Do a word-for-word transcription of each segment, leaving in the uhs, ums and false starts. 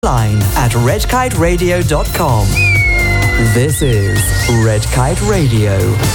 Line at red kite radio dot com. This is Red Kite Radio.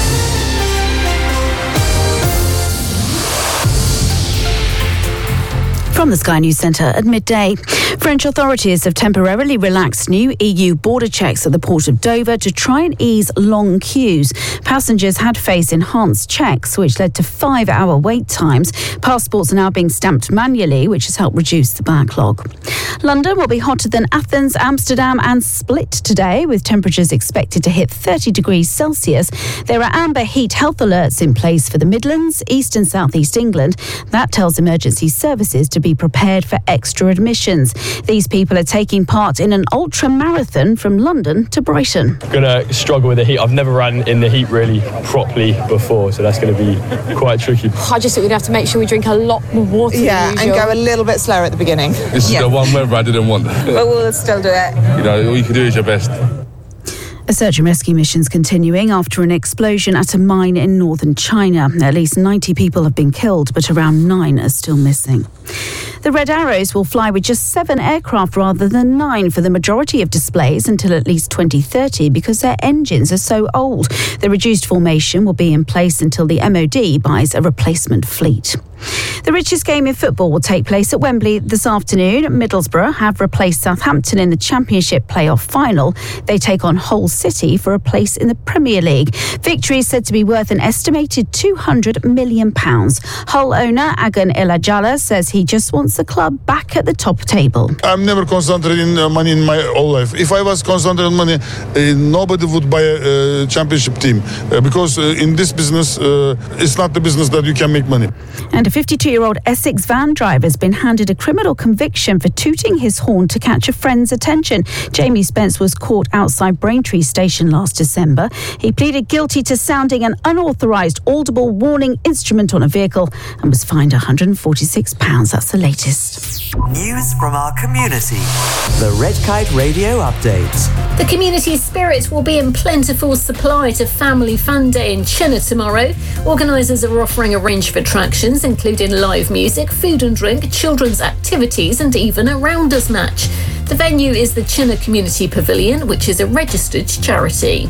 From the Sky News Centre at midday, French authorities have temporarily relaxed new E U border checks at the port of Dover to try and ease long queues. Passengers had faced enhanced checks, which led to five-hour wait times. Passports are now being stamped manually, which has helped reduce the backlog. London will be hotter than Athens, Amsterdam and Split today, with temperatures expected to hit thirty degrees Celsius. There are amber heat health alerts in place for the Midlands, East and South East England. That tells emergency services to be prepared for extra admissions. These people are taking part in an ultra marathon from London to Brighton. Gonna struggle with the heat. I've never ran in the heat really properly before, so that's going to be quite tricky. I just think we'd have to make sure we drink a lot more water. Yeah, than and usual. go a little bit slower at the beginning. This yeah. is the one weather I didn't want. But we'll still do it. You know, all you can do is your best. A search and rescue mission's continuing after an explosion at a mine in northern China. At least ninety people have been killed, but around nine are still missing. The Red Arrows will fly with just seven aircraft rather than nine for the majority of displays until at least twenty thirty because their engines are so old. The reduced formation will be in place until the M O D buys a replacement fleet. The richest game in football will take place at Wembley this afternoon. Middlesbrough have replaced Southampton in the Championship playoff final. They take on Hull City for a place in the Premier League. Victory is said to be worth an estimated two hundred million pounds. Hull owner Agan Elajala says he just wants the club back at the top table. I'm never concentrated in uh, money in my whole life. If I was concentrated on money, uh, nobody would buy a uh, championship team uh, because uh, in this business, uh, it's not the business that you can make money. And a fifty-two-year-old Essex van driver has been handed a criminal conviction for tooting his horn to catch a friend's attention. Jamie Spence was caught outside Braintree Station last December. He pleaded guilty to sounding an unauthorised audible warning instrument on a vehicle and was fined one hundred forty-six pounds. That's the latest. News from our community. The Red Kite Radio Update. The community spirit will be in plentiful supply to Family Fun Day in Chinna tomorrow. Organisers are offering a range of attractions, including live music, food and drink, children's activities and even a rounders match. The venue is the Chinna Community Pavilion, which is a registered charity.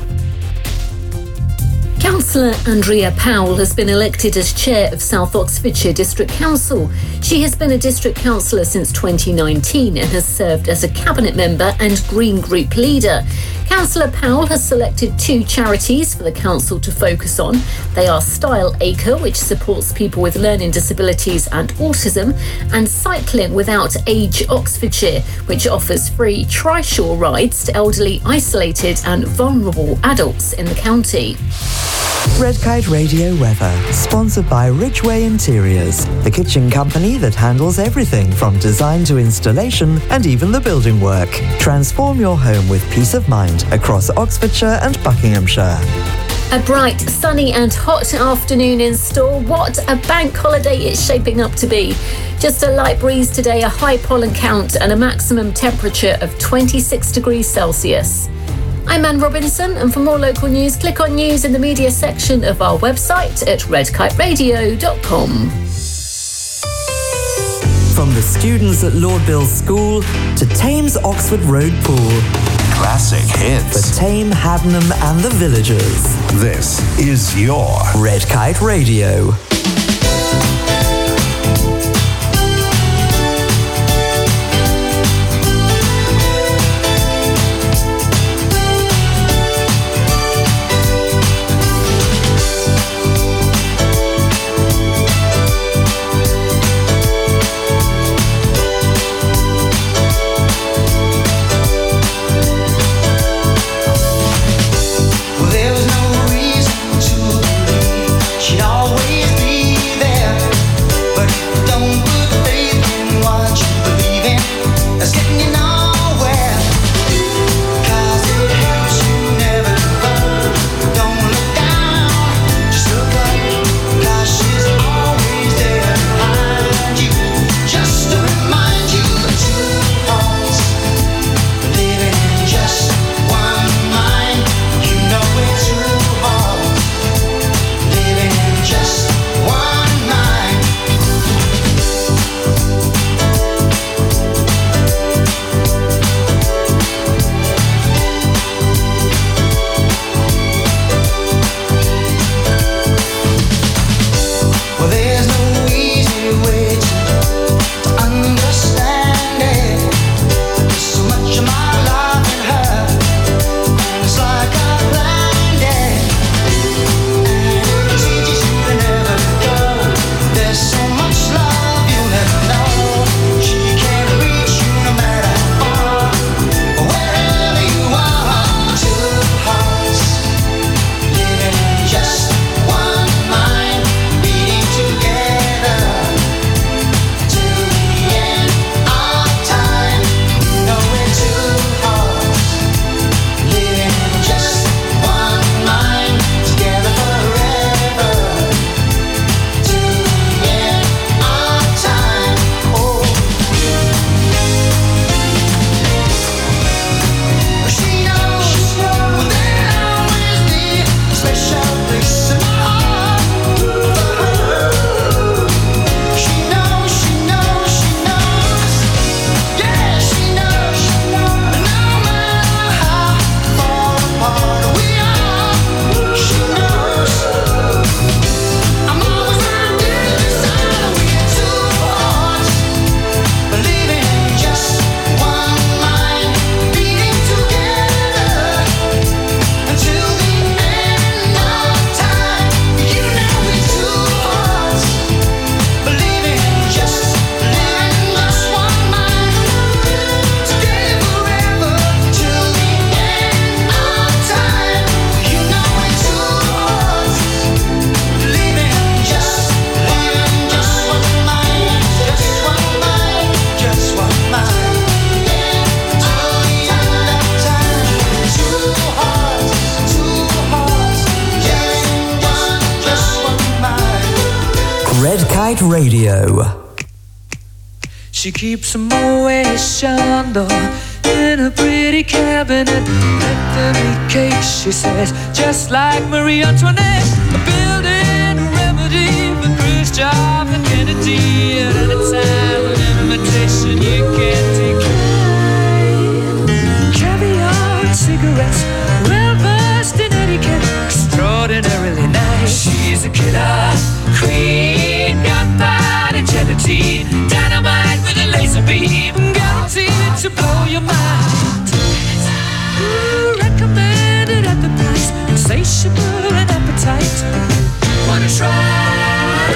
Councillor Andrea Powell has been elected as chair of South Oxfordshire District Council. She has been a district councillor since twenty nineteen and has served as a cabinet member and Green Group leader. Councillor Powell has selected two charities for the council to focus on. They are Style Acre, which supports people with learning disabilities and autism, and Cycling Without Age Oxfordshire, which offers free trishaw rides to elderly, isolated and vulnerable adults in the county. Red Kite Radio weather, sponsored by Ridgeway Interiors, the kitchen company that handles everything from design to installation and even the building work. Transform your home with peace of mind across Oxfordshire and Buckinghamshire. A bright, sunny and hot afternoon in store. What a bank holiday it's shaping up to be. Just a light breeze today, a high pollen count and a maximum temperature of twenty-six degrees Celsius. I'm Anne Robinson, and for more local news, click on news in the media section of our website at red kite radio dot com. From the students at Lord Bill's School to Thames Oxford Road Pool. Classic hits. For Tame, Haddenham and the villagers. This is your Red Kite Radio. There's no reason to believe she'd always be Kite Radio. She keeps a Moet Chandon in a pretty cabinet. Let them eat cake, she says, just like Marie Antoinette. A building remedy for Khrushchev and Kennedy. At any time, an invitation you can't decline. Caviar and cigarettes, well versed in etiquette, extraordinarily nice. She's a killer queen, gunpowder gelatine, dynamite with a laser beam, guaranteed to blow your mind. Ooh, recommended at the price, insatiable and appetite. Wanna try?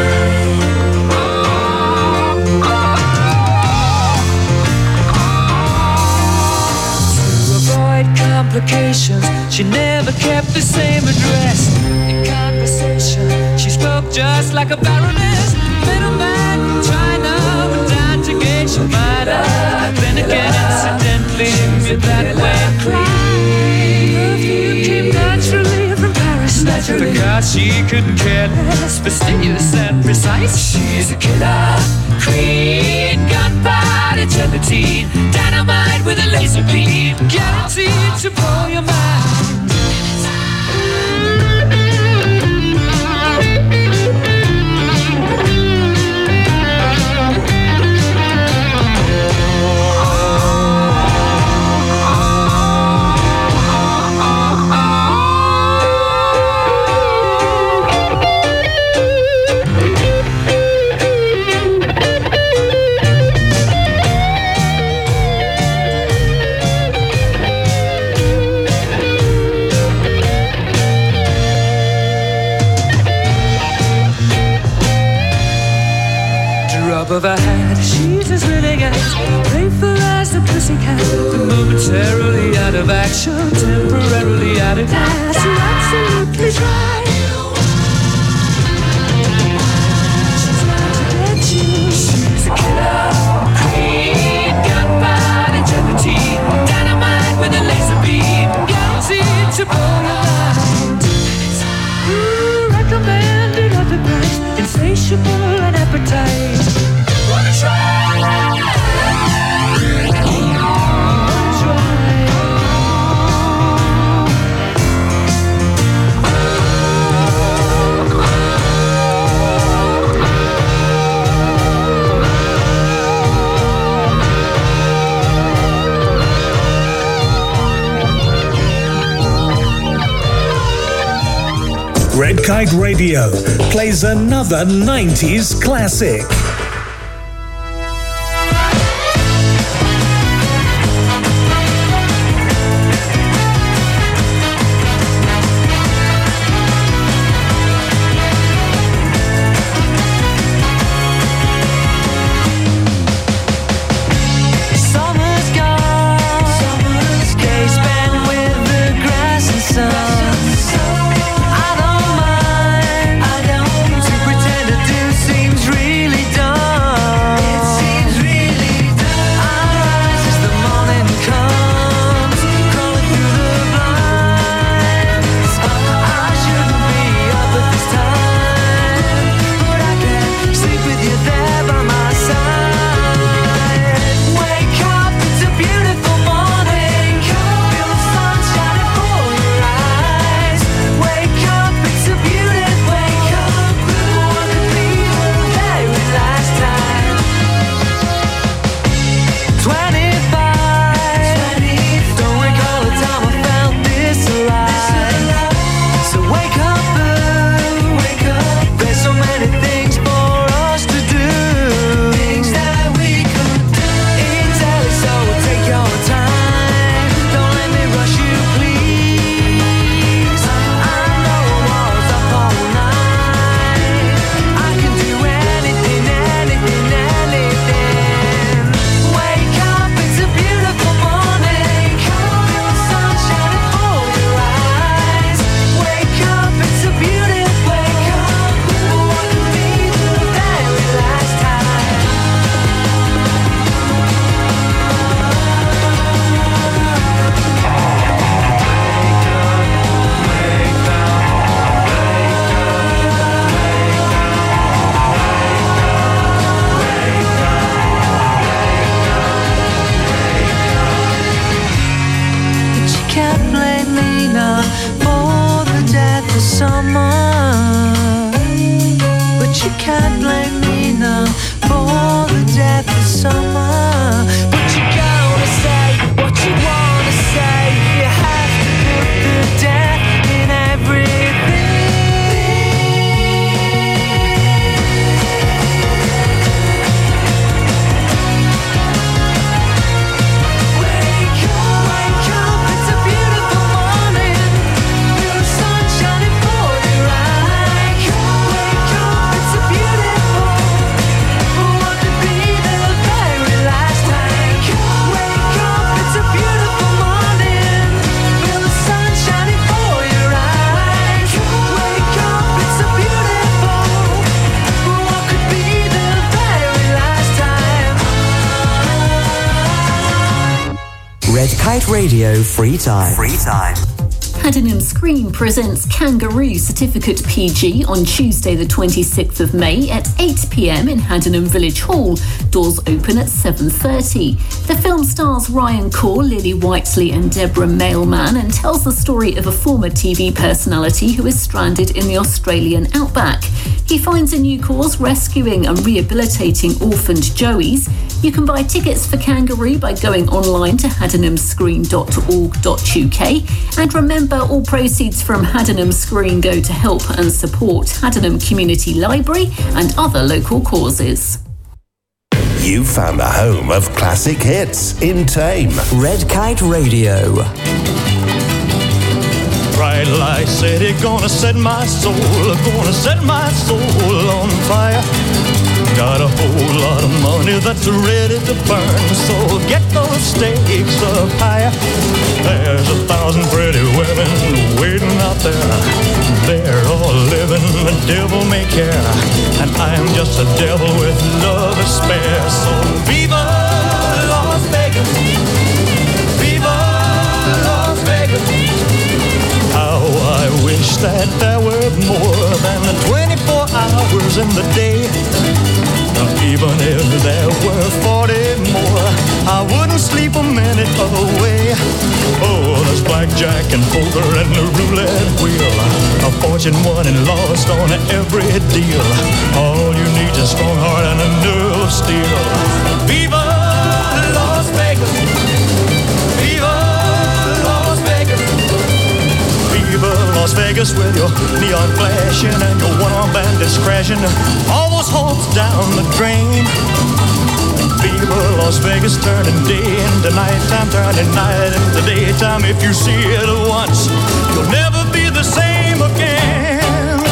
To avoid complications, she never kept the same address. In conversation, she spoke just like a baroness. Middleman from China went down to Geisha Minor. Then again, incidentally, you're that way. Perfume came naturally from Paris, naturally, because she couldn't care less, fastidious and precise. She's a killer queen, gunpowder gelatine, dynamite with a laser beam, guaranteed to blow your mind. Of her hat, she's as willing as playful as the pussycat, but momentarily out of action, temporarily out of gas. You're absolutely right. She's out to get you. She's a killer queen, gunpowder gelatine, dynamite with a laser beam, guaranteed to blow your mind. Ooh, recommended at the price, insatiable and appetite. Wanna try? Red Kite Radio plays another nineties classic. I don't, to pretend to do seems really dumb. you can't blame me now for the death of summer. But you gotta say what you wanna say. You have to put the death in everything. Wake up, wake up, it's a beautiful morning. Feel the sun shining for your eyes. Wake up, it's a beautiful. What could be the very last time? Wake up, it's a beautiful morning. Feel the sun shining for your eyes. Wake up, it's a beautiful. What could be the very last time? Red Kite Radio Free Time. Free Time. Haddenham Screen presents Kangaroo Certificate P G on Tuesday the twenty-sixth of May at eight p.m. in Haddenham Village Hall. Doors open at seven thirty. The film stars Ryan Core, Lily Whiteley and Deborah Mailman and tells the story of a former T V personality who is stranded in the Australian outback. He finds a new cause rescuing and rehabilitating orphaned joeys. You can buy tickets for Kangaroo by going online to haddenham screen dot org dot U K. And remember, all proceeds from Haddenham Screen go to help and support Haddenham Community Library and other local causes. You found a home of classic hits in Tame. Red Kite Radio. Bright light city, gonna set my soul, gonna set my soul on fire. Got a whole lot of money that's ready to burn, so get those stakes up higher. There's a thousand pretty women waiting out there. They're all living the devil may care, and I'm just a devil with love to spare. So viva Las Vegas, viva Las Vegas. How I wish that there were more than the twenty-four hours in the day. Now, even if there were forty more, I wouldn't sleep a minute away. Oh, there's blackjack and poker and the roulette wheel, a fortune won and lost on every deal. All you need is a strong heart and a nerve of steel. Viva Las Vegas, viva Las Vegas, viva Las Vegas with your neon flashing and your one-armed bandits crashing. All those hopes down the drain. Viva Las Vegas, turning day into nighttime, turning night into daytime. If you see it once, you'll never be the same again.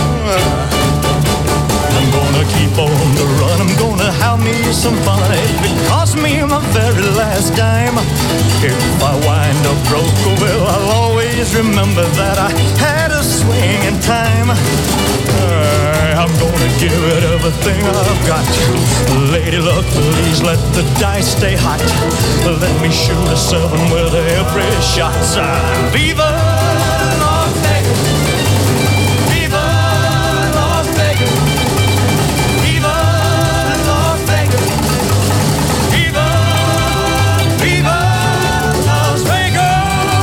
I'm gonna keep on the run, I'm gonna have me some fun. If it costs me my very last dime, if I wind up broke, well, I'll always remember that I had a swing in time. Uh, I'm gonna give it everything I've got. Lady luck, please let the dice stay hot. Let me shoot a seven with every shot. Uh, Viva Las Vegas, viva Las Vegas, viva Las Vegas, viva, viva Las Vegas.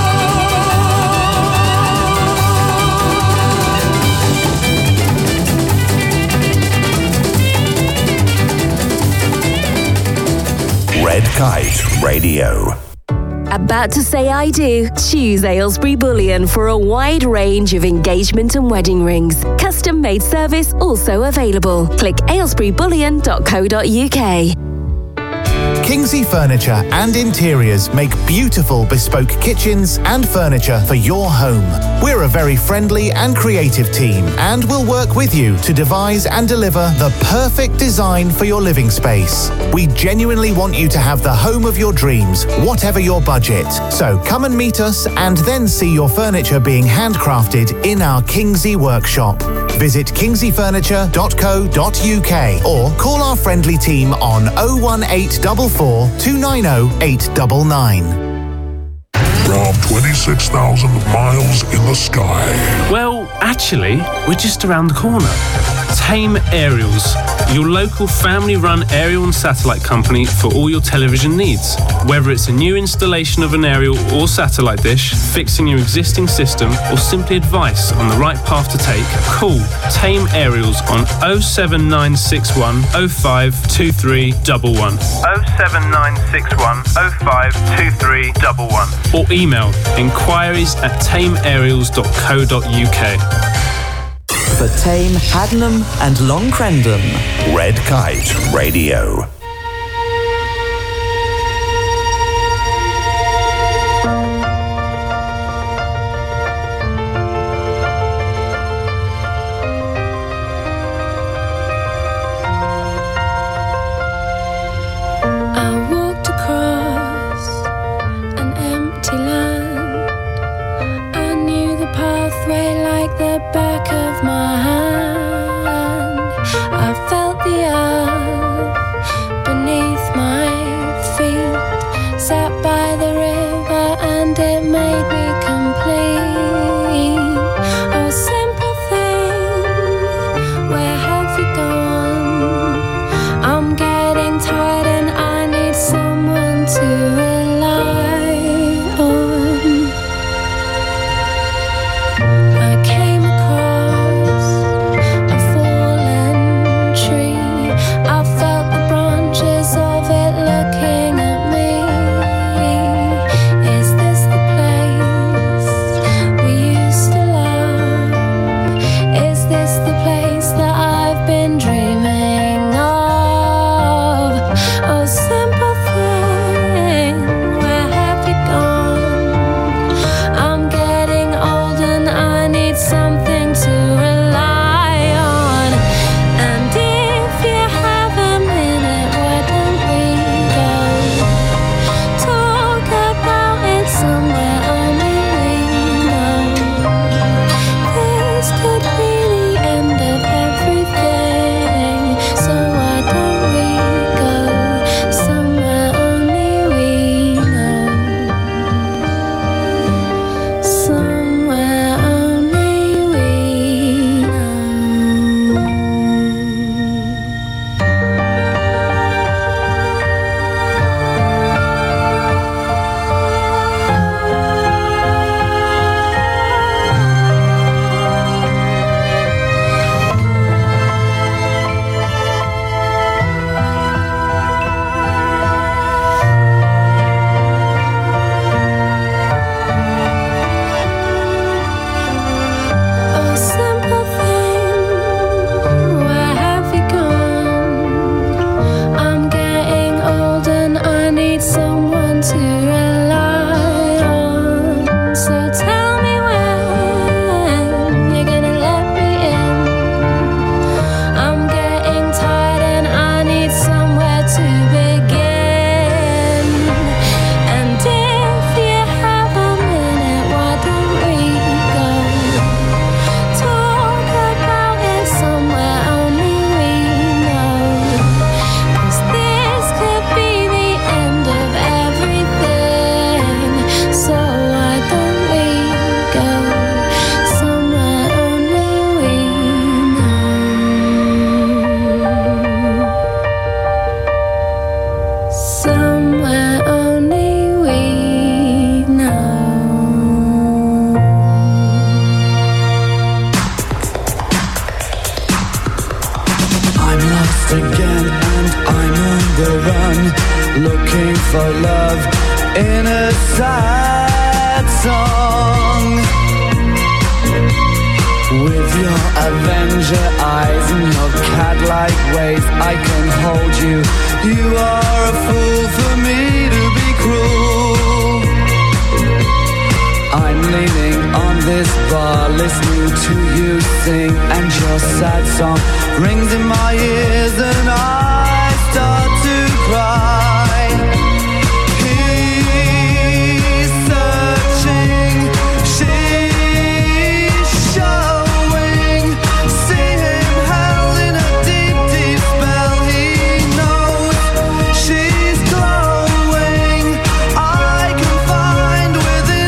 Red Kite Radio. About to say I do? Choose Aylesbury Bullion for a wide range of engagement and wedding rings. Custom made service also available. Click aylesbury bullion dot co dot U K. Kingsley Furniture and Interiors make beautiful bespoke kitchens and furniture for your home. We're a very friendly and creative team and will work with you to devise and deliver the perfect design for your living space. We genuinely want you to have the home of your dreams, whatever your budget. So come and meet us and then see your furniture being handcrafted in our Kingsley workshop. Visit kingsley furniture dot co dot U K or call our friendly team on oh one eight four four, two nine oh, eight nine nine. from twenty-six thousand miles in the sky. Well, actually, we're just around the corner. Tame Aerials, your local family-run aerial and satellite company for all your television needs. Whether it's a new installation of an aerial or satellite dish, fixing your existing system, or simply advice on the right path to take, call Tame Aerials on oh seven nine six one oh five two three one one. oh seven nine six one oh five two three one one. Or email inquiries at tame aerials dot co dot uk. For Tame, Haddenham and Long Crendon. Red Kite Radio. I walked across an empty land. I knew the pathway like the back of my hand. I felt the earth beneath my feet. Sat by the river and it made me complete. Oh, simple thing, where have you gone? I'm getting tired and I need someone to rely on. I came across a fallen tree. I felt the branches of it looking at me. Is this the place we used to love? Is this the place that I've been dreaming of? Oh, simple thing, where have you gone? I'm getting old and I need something to rely on. And if you have a minute, why don't we go talk about it somewhere only we know? This could be the end of everything, so why don't we go somewhere only we know? Somewhere only we know. Oh, simple thing, where have you gone? I'm getting old and I need someone to rely on. So tell me when you're gonna let me in. I'm getting tired and I need somewhere to begin. And if you have a minute, why don't we go talk about it somewhere only we know? 'Cause this could be the end of everything, so why don't we go somewhere only we know? Somewhere only we know. I'm lost again and I'm on the run, looking for love in a sad song. With your Avenger eyes and your cat-like ways, I can hold you. You are a fool for me to be cruel. I'm leaning on this bar, listening to you sing, and your sad song rings in my ears, and I start to cry. He's searching, she's showing. See him held in a deep, deep spell. He knows she's glowing. I can find within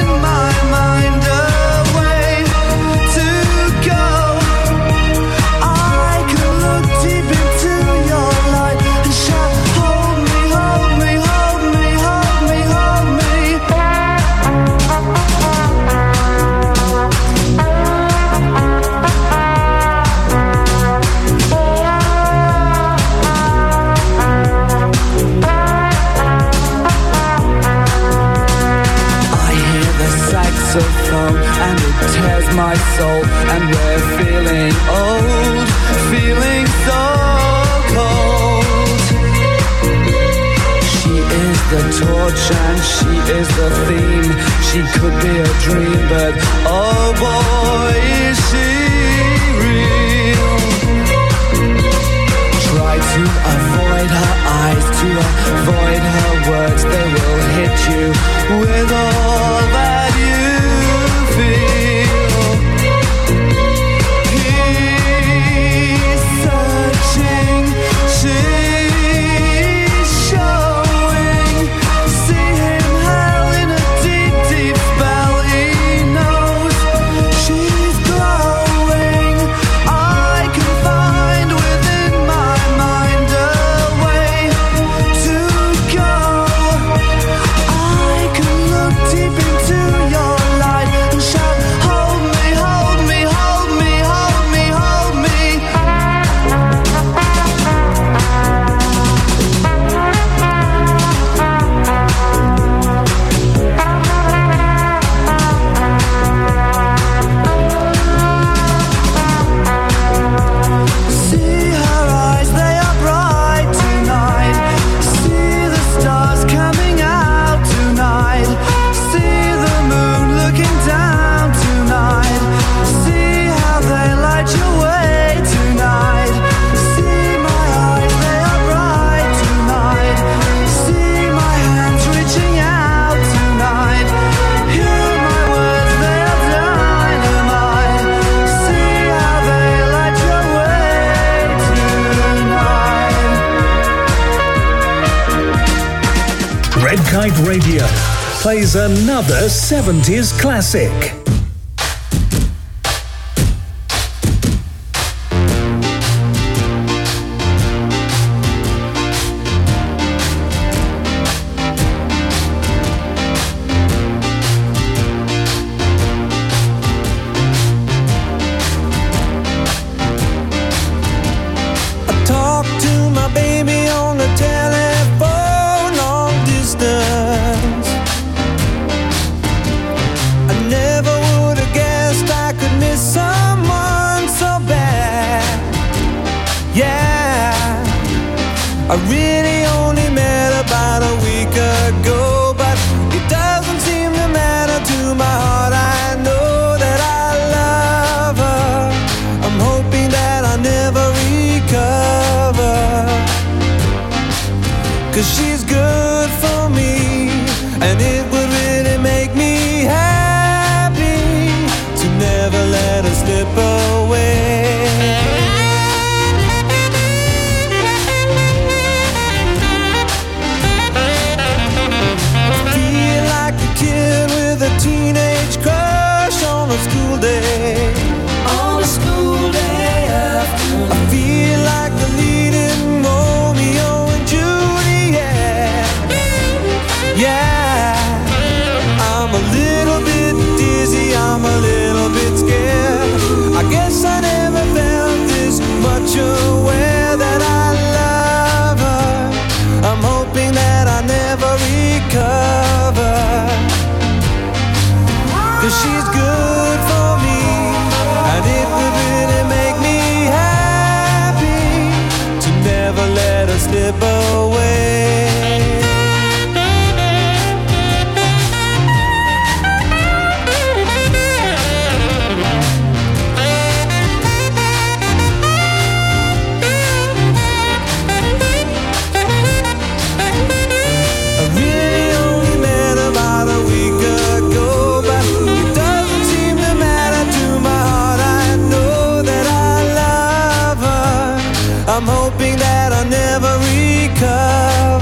my soul, and we're feeling old, feeling so cold. She is the torch and she is the theme. She could be a dream, but oh boy, is she real. Try to avoid her eyes, to avoid her words. They will hit you with all that you feel. He's searching, she's showing. See him held in a deep, deep spell. He knows she's glowing. I can find within my mind a way to go. I can look deep into your light and shout, hold me, hold me, hold me, hold me, hold me. See her eyes, they are bright tonight. See the stars coming out tonight. See the moon looking down tonight. See how they light your way tonight. See my eyes, they are bright tonight. See my hands reaching out tonight. Hear my words, they are dynamite. See how they light your way tonight. Red Kite Radio plays another seventies classic. I talk to my baby on the telephone, long distance. I never would have guessed I could miss someone so bad. Yeah, I really only met about a week ago, but it doesn't seem to matter to my heart. I know that I love her. I'm hoping that I never recover, 'cause she's good for me, and it would really make me happy to never let her slip away. I feel like a kid with a teenage crush on a school day. On a school day afternoon. I feel like the leading Romeo and Juliet. Yeah, I'm a little bit dizzy, I'm a little bit scared. I guess I never felt this much aware that I love her. I'm hoping that I never recover, 'cause she's good for me, and it would really make me happy to never let her slip away. I really only met about a week ago, but it doesn't seem to matter to my heart. I know that I love her. I'm hoping that I'll never recover.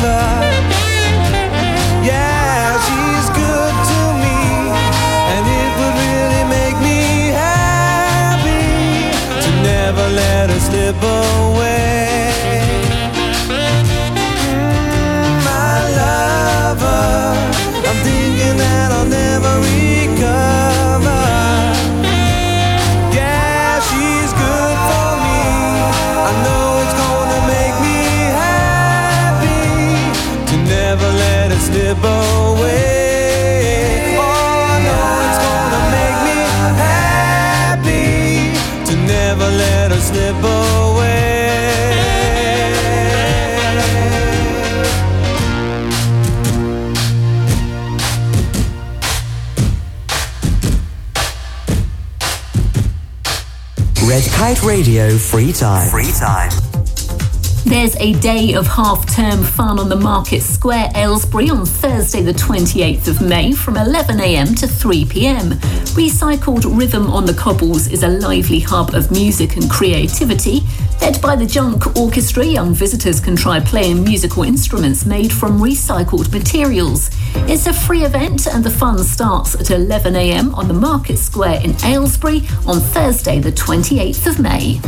Red Kite Radio Free Time. Free Time. There's a day of half-term fun on the Market Square, Aylesbury, on Thursday the twenty-eighth of May from eleven a m to three p m. Recycled Rhythm on the Cobbles is a lively hub of music and creativity. Led by the Junk Orchestra, young visitors can try playing musical instruments made from recycled materials. It's a free event and the fun starts at eleven a m on the Market Square in Aylesbury on Thursday the twenty-eighth of May.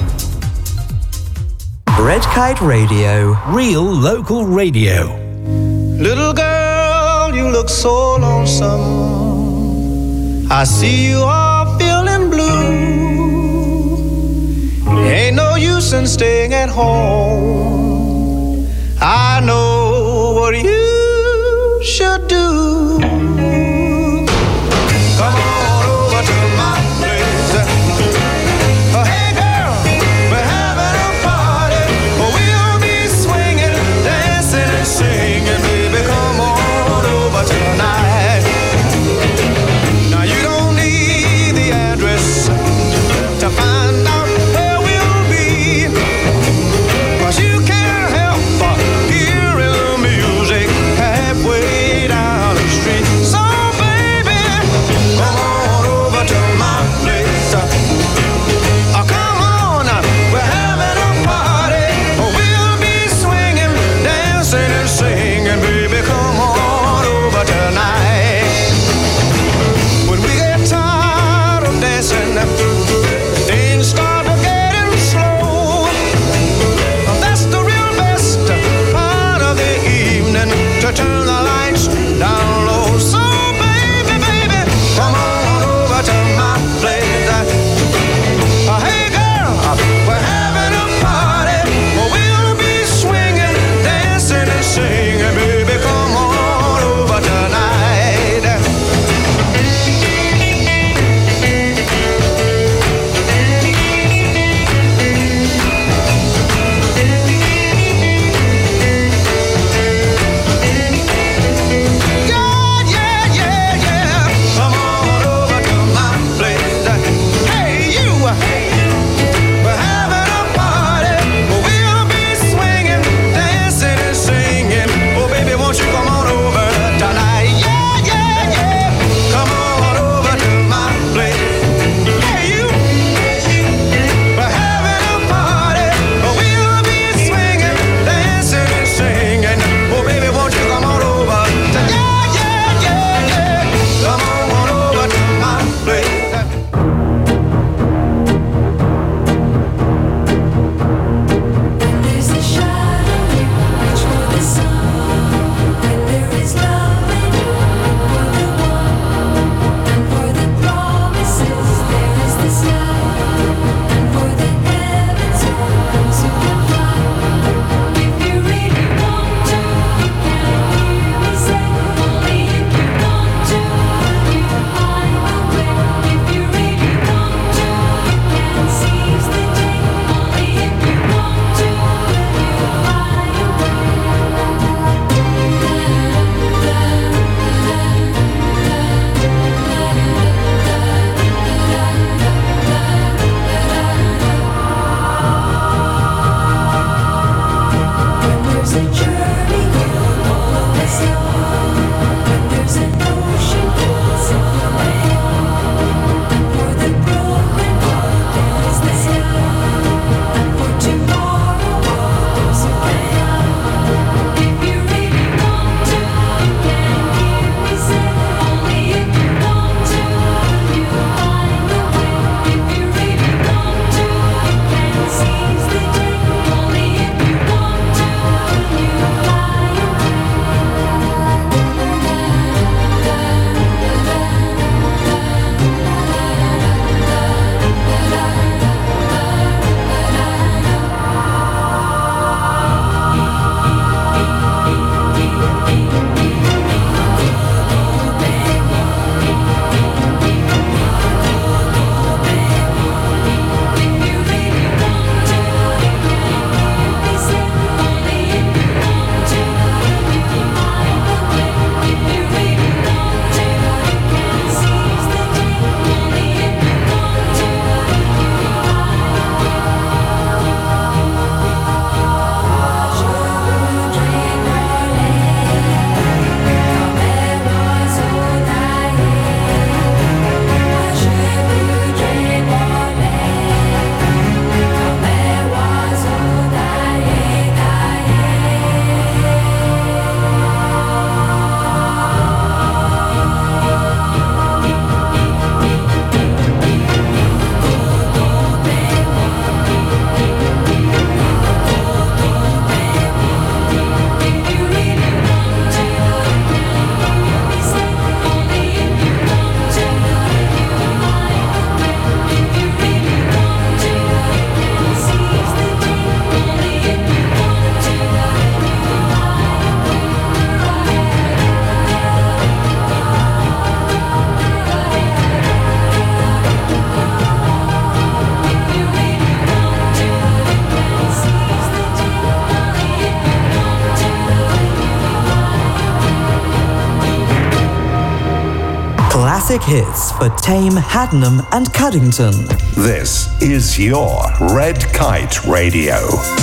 Red Kite Radio. Real local radio. Little girl, you look so lonesome. I see you are feeling blue. Ain't no use in staying at home. I know what you should do. Come on over to my place. Oh, hey girl, we're having a party. We'll be swinging, dancing and singing. Baby, come on over tonight. Now you don't need the address to find out where we'll be, 'cause you can't help but hearing the music halfway down the street. Classic hits for Tame, Haddenham and Cuddington. This is your Red Kite Radio.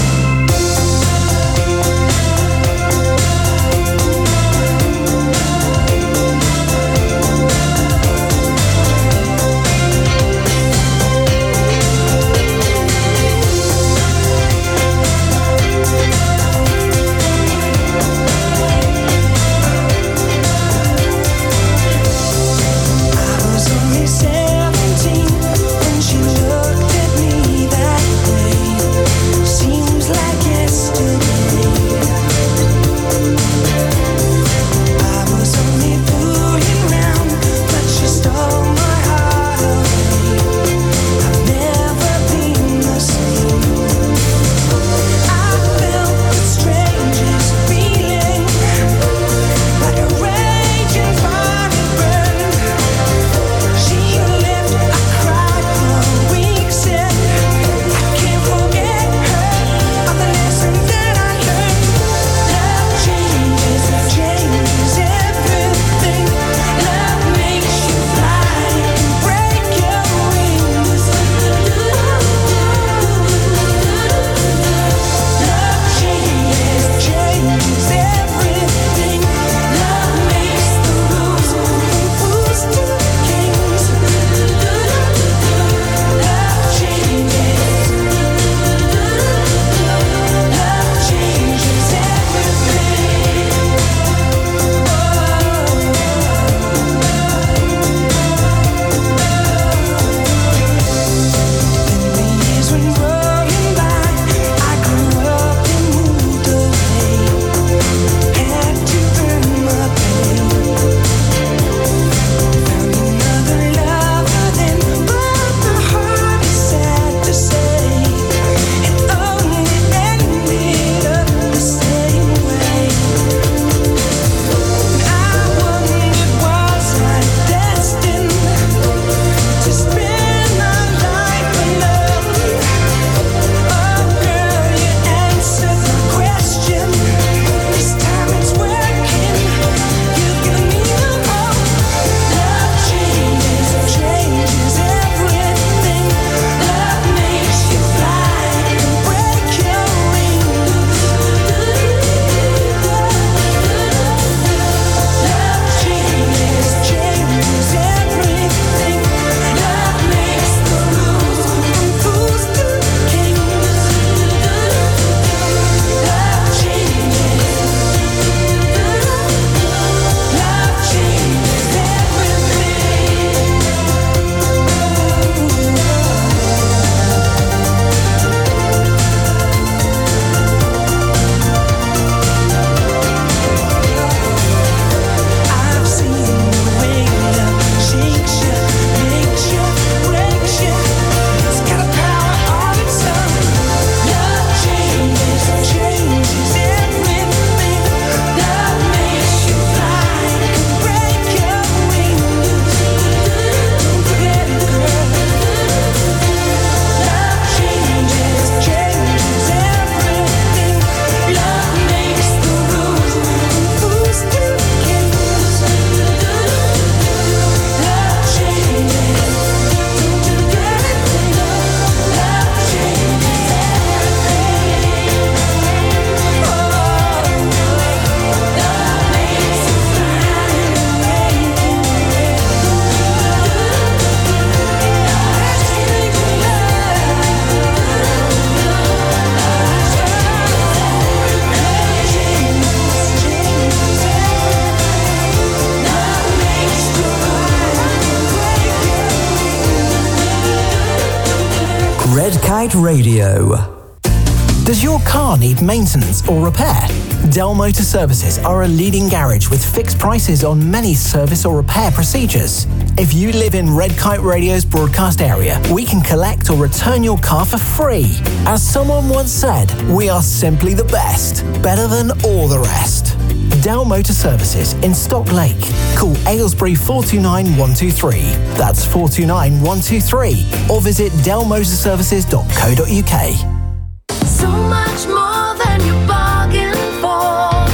Red Kite Radio. Does your car need maintenance or repair? Dell Motor Services are a leading garage with fixed prices on many service or repair procedures. If you live in Red Kite Radio's broadcast area, we can collect or return your car for free. As someone once said, we are simply the best, better than all the rest. Dell Motor Services in Stock Lake. Call Aylesbury four two nine, one two three. That's four two nine, one two three. Or visit dell motor services dot co dot uk. So much more than you bargained for. It's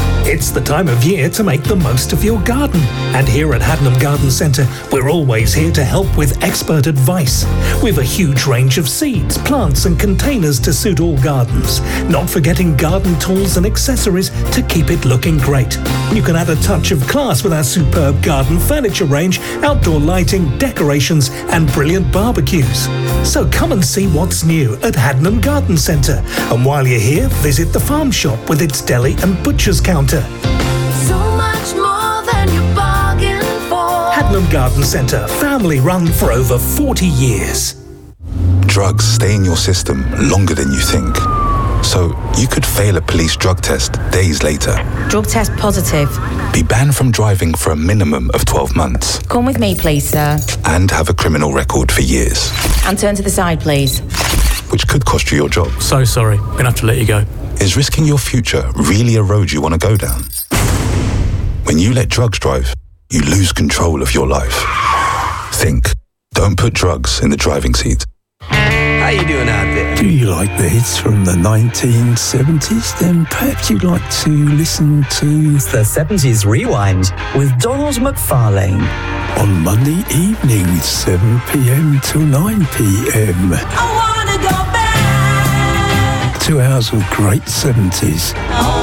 It's the time of year to make the most of your garden. And here at Haddenham Garden Centre, we're always here to help with expert advice. With a huge range of seeds, plants and containers to suit all gardens. Not forgetting garden tools and accessories to keep it looking great. You can add a touch of class with our superb garden furniture range, outdoor lighting, decorations and brilliant barbecues. So come and see what's new at Haddenham Garden Centre. And while you're here, visit the farm shop with its deli and butcher's counter. So much more than you bargained for. Haddenham Garden Centre, family run for over forty years. Drugs stay in your system longer than you think. So you could fail a police drug test days later. Drug test positive. Be banned from driving for a minimum of twelve months. Come with me, please, sir. And have a criminal record for years. And turn to the side, please. Which could cost you your job. So sorry, I'm gonna have to let you go. Is risking your future really a road you want to go down? When you let drugs drive, you lose control of your life. Think. Don't put drugs in the driving seat. How you doing out there? Do you like the hits from the nineteen seventies? Then perhaps you'd like to listen to The seventies Rewind with Donald McFarlane. On Monday evenings, seven p.m. till nine p.m. I wanna go back. Two hours of great seventies.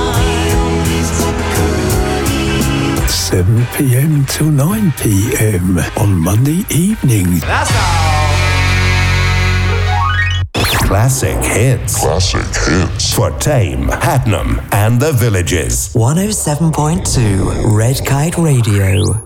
seven p.m. till nine p.m. on Monday evenings. That's all. Classic hits. Classic hits. For Tame, Haddenham, and the Villages. one oh seven point two Red Kite Radio.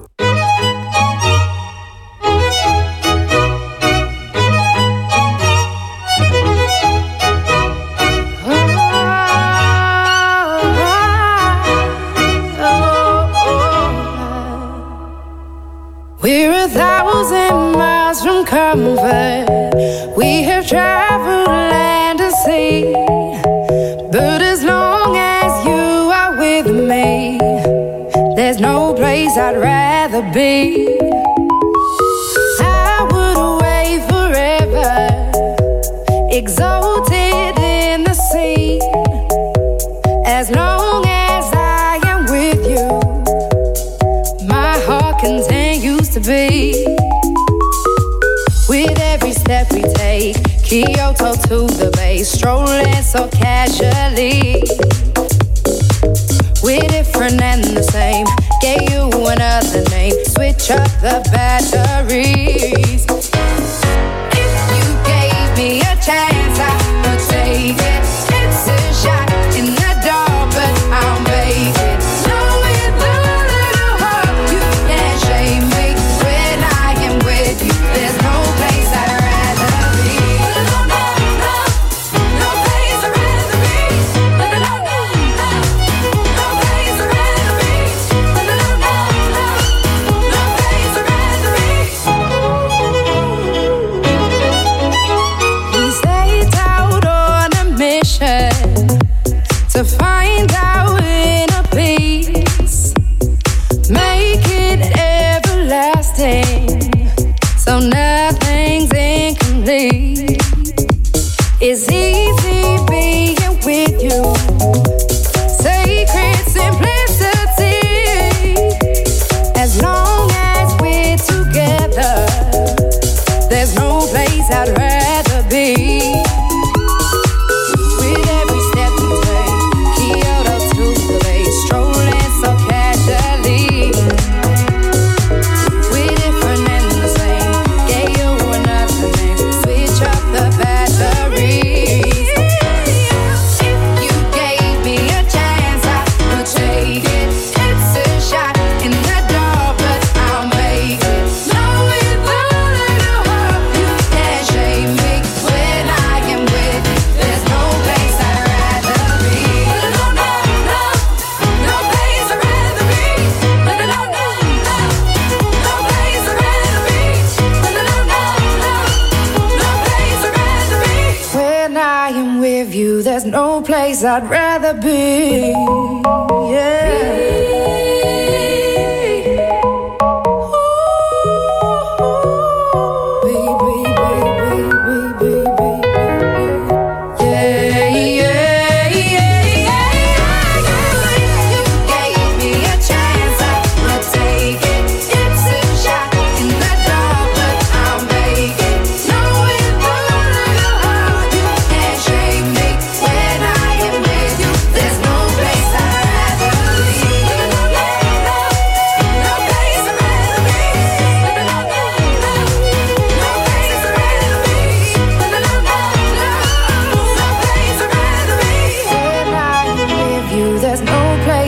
We're a thousand miles from comfort. We have traveled land and sea. But as long as you are with me, there's no place I'd rather be. I would away forever, exalted in the sea. As long as I am with you, my heart continues to beat. With every step we take, Kyoto to the bay, strolling so casually. We're different and the same, gave you another name, switch up the batteries. If you gave me a chance, I would take it. It's a shot in the dark, but I'll make it. Know with a little hope, you can't shame me. When I am with you, there's no place I'd rather be. No, no, no, no place I'd rather be. No, no, no, no, no place I'd rather be. No, no, no, no, no place I'd rather be. We stayed out on a mission to find our inner peace, make it everlasting, so nothing's incomplete. It's easy being with you, sacred simplicity. As long as we're together, there's no place I'd rather be. With every step we take, Kyoto to the bay, strolling so casually. We're different and the same, gave you another name, switch up the batteries. If you gave me a chance, I would take it. It's a shot in the dark, but I'll make it. Know with a little hope, you can't shame me. When I am with you, there's no place I'd rather be. No, no, no, no place I'd rather be. No, no, no, no, no place I'd rather be. No, no, no, no, no place I'd rather be. When I am with you, there's no place I'd rather be. Yeah. Yeah, yeah, yeah, yeah. You gave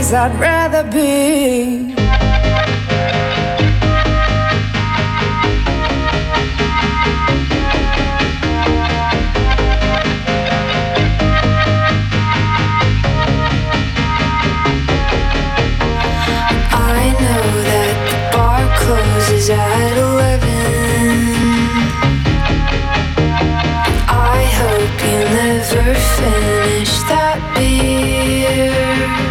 place I'd rather be. Closes at eleven. I hope you never finish that beer.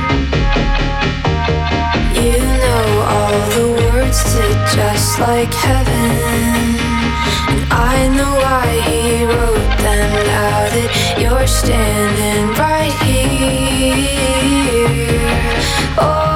You know all the words to Just Like Heaven, and I know why he wrote them. Now that you're standing right here. Oh,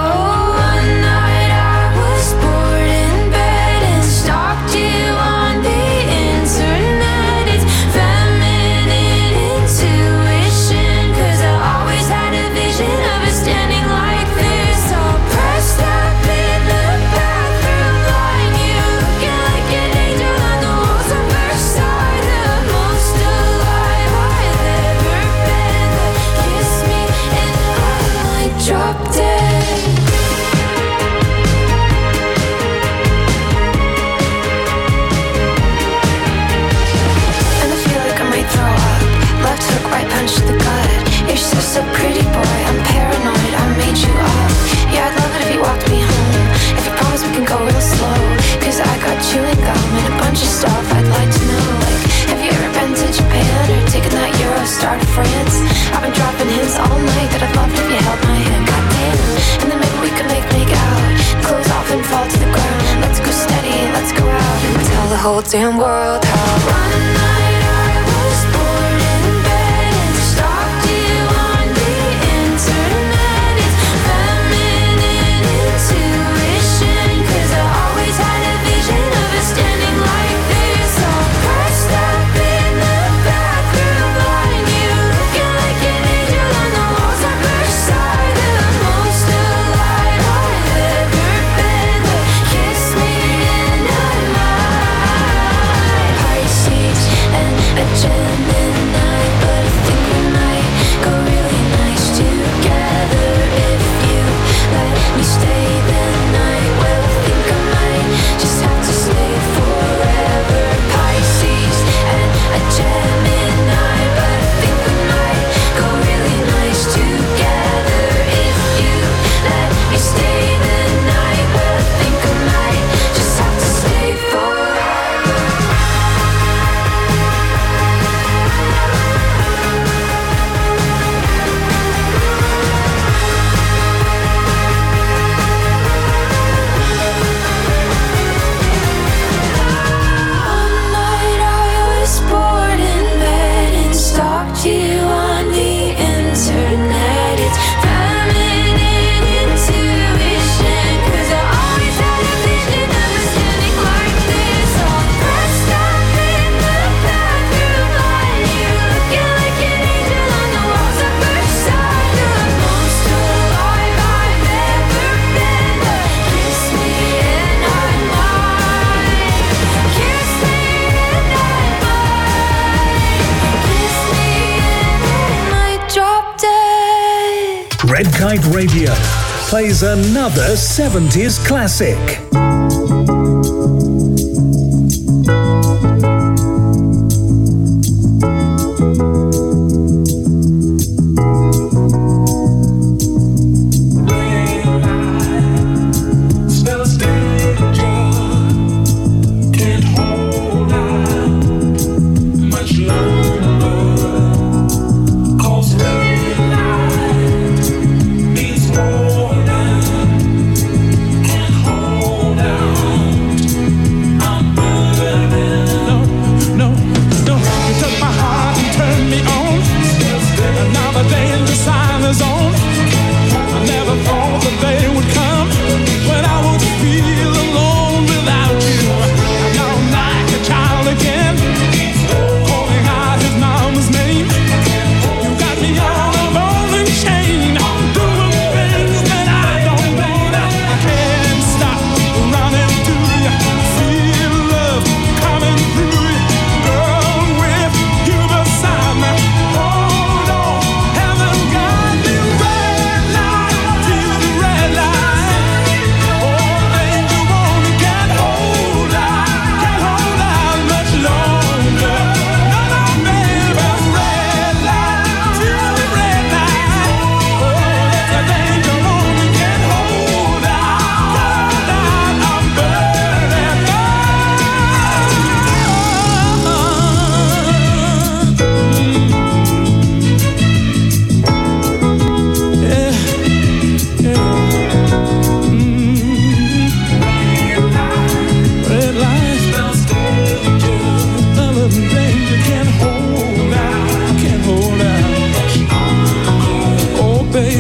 so pretty boy, I'm paranoid, I made you up. Yeah, I'd love it if you walked me home. If you promise we can go real slow, cause I got chewing gum and a bunch of stuff I'd like to know. Like, have you ever been to Japan or taken that Eurostar to France? I've been dropping hints all night that I'd love it if you held my hand, goddamn. And then maybe we could make make out, close off and fall to the ground. Let's go steady, let's go out and tell the whole damn world how one night I was born in bed and stalked you on the internet. It's feminine intuition, cause I always had a vision of us standing like this, all pressed up in the bathroom line. You looking like an angel on the walls of Versailles. The most alive I've ever been, but kiss me and I might. Pisces and a Gemini, but I think we might go really nice together if you let me stay the night. Well, I think I might just have to stay forever. Pisces and a Gemini, but I think we might go really nice together if you let me stay the night. Well, I think I might just have to stay forever. One night I was bored in bed and stalked you on the internet. It's feminine intuition, cause I always had a vision of us standing like this, all pressed up in the bathroom line. You looking like an angel on the walls of Versailles. The most alive I've ever been, but kiss me and I might. Kiss me and I might. Kiss me and I might drop dead. Red Kite Radio plays another seventies classic. Hold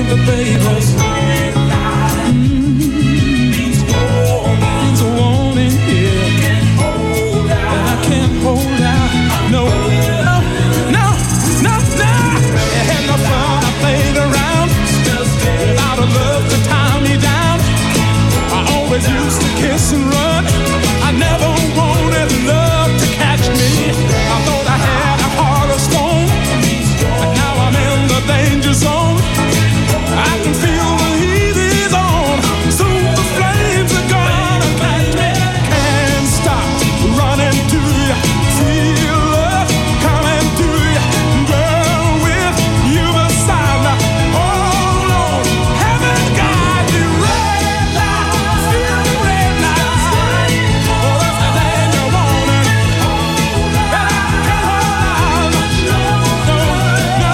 the babies. Mm, means a warning, yeah. And I can't hold out. No, no, no, no, no. I had no fun, I played around without a love to tie me down. I always used to kiss and run. I never wanted love to catch me. I thought I had a heart of stone, but now I'm in the danger zone. I can feel the heat is on. Soon the flames are gonna catch me. Can't stop running to you. Feel love coming to you. Girl, with you beside me. Hold on, heaven guide you. Red light, feel the red light. Oh, that's the danger warning. That I can't hold on. No, no, no.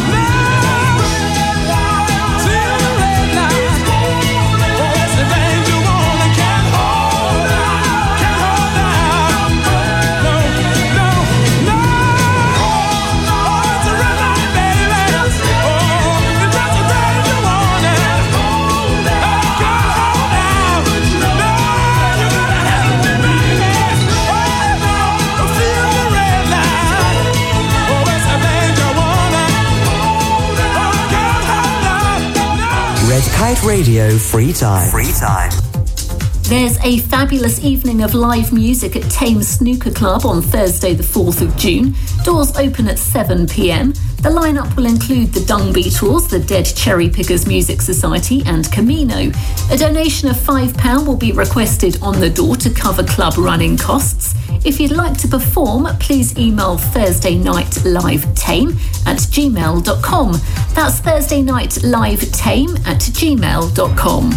Feel the red light. Oh, that's the danger warning. Can't hold on, can't hold on. No, no, no. Oh, it's a red light, baby. Oh, it's just a danger warning. I can't hold on. No, you gotta help me, baby. Oh, feel the red light. Oh, it's a danger warning. Oh, I can't hold on. Red Kite Radio Free Time. Free Time. There's a fabulous evening of live music at Thames Snooker Club on Thursday the fourth of June. Doors open at seven p.m. The lineup will include the Dung Beatles, the Dead Cherry Pickers Music Society and Camino. A donation of five pounds will be requested on the door to cover club running costs. If you'd like to perform, please email Thursday Night Live Tame at gmail dot com. That's Thursday Night Live Tame at gmail dot com.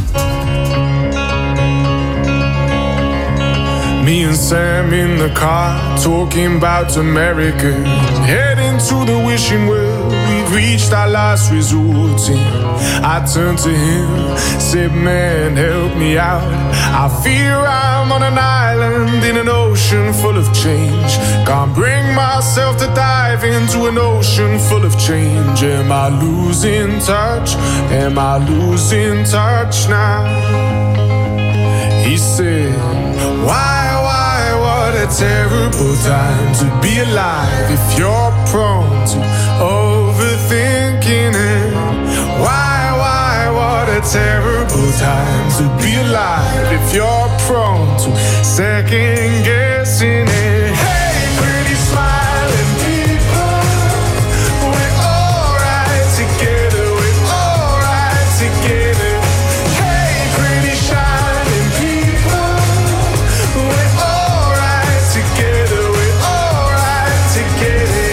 Me and Sam in the car, talking about America. Heading to the wishing well, we've reached our last resort. And I turned to him, said, man, help me out. I fear I'm on an island in an ocean full of change. Can't bring myself to dive into an ocean full of change. Am I losing touch? Am I losing touch now? He said, why, why, what a terrible time to be alive if you're prone to overthinking it. Why, why, what a terrible time to be alive if you're prone to second guessing it. Hey, pretty smiling people, we're alright together, we're alright together. Hey, pretty shining people, we're alright together, we're alright together.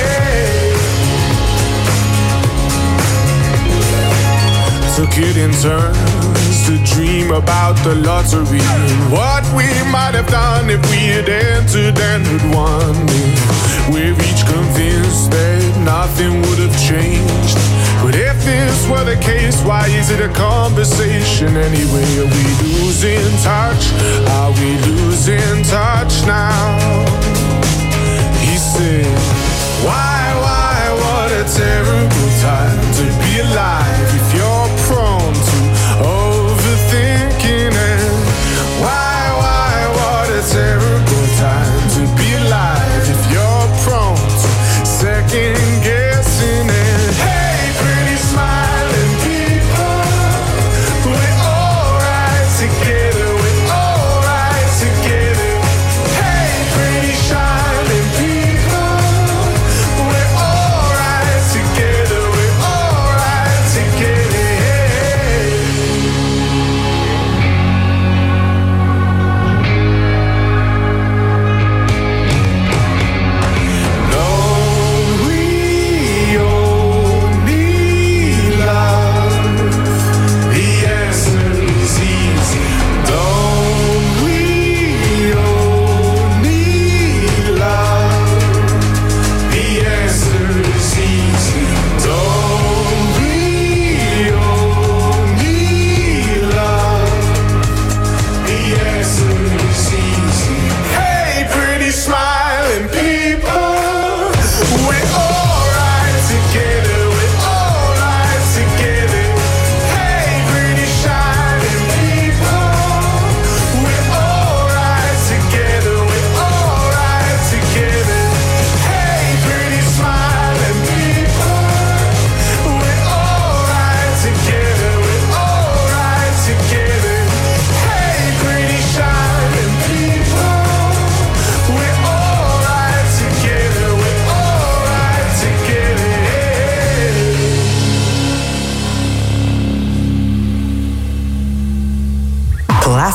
Took it in turns to dream about the lottery and what we might have done if we had entered and had won. We're each convinced that nothing would have changed. But if this were the case, why is it a conversation anyway? Are we losing touch? Are we losing touch now? He said, why, why, what a terrible time to be alive if you're prone to overthinking it. Why, why, what a terrible time to be alive if you're prone to second guessing it. Hey, pretty smiling people, we're alright together, we're alright together. Hey,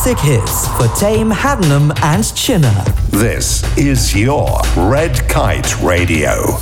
classic hits for Tame, Haddenham and Chinner. This is your Red Kite Radio.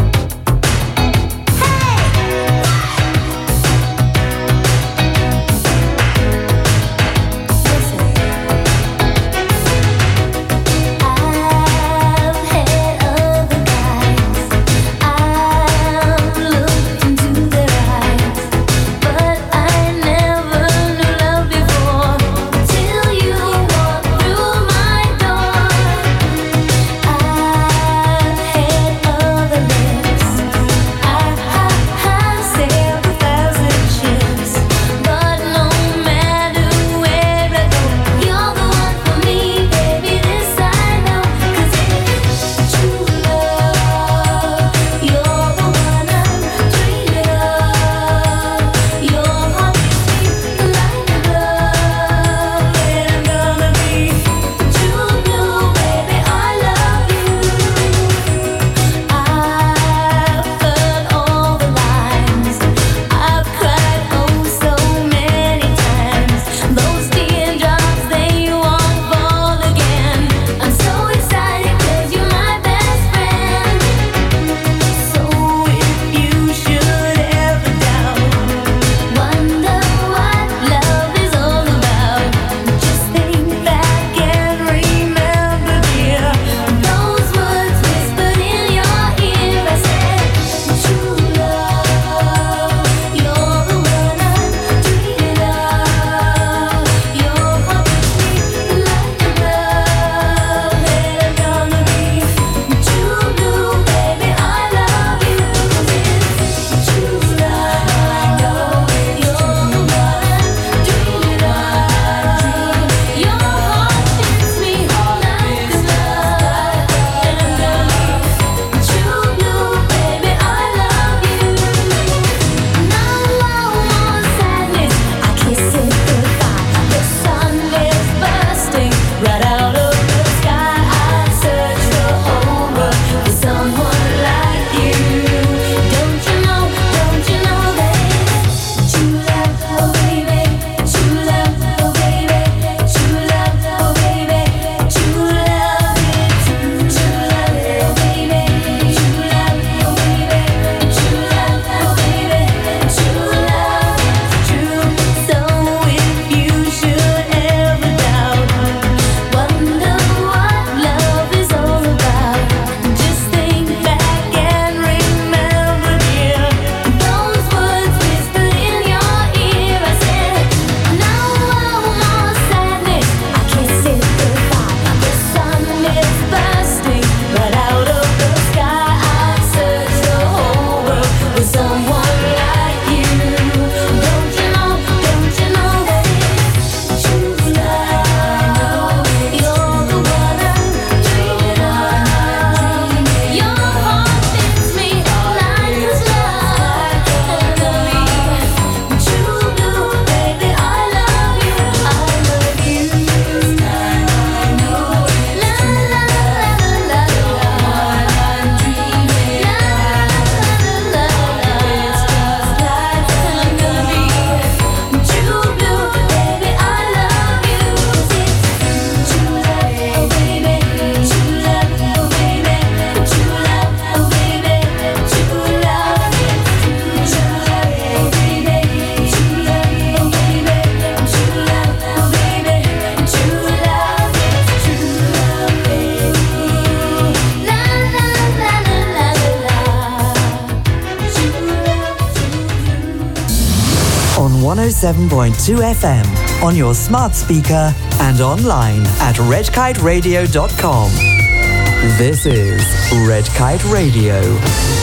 one oh seven point two F M, on your smart speaker and online at red kite radio dot com. This is Red Kite Radio.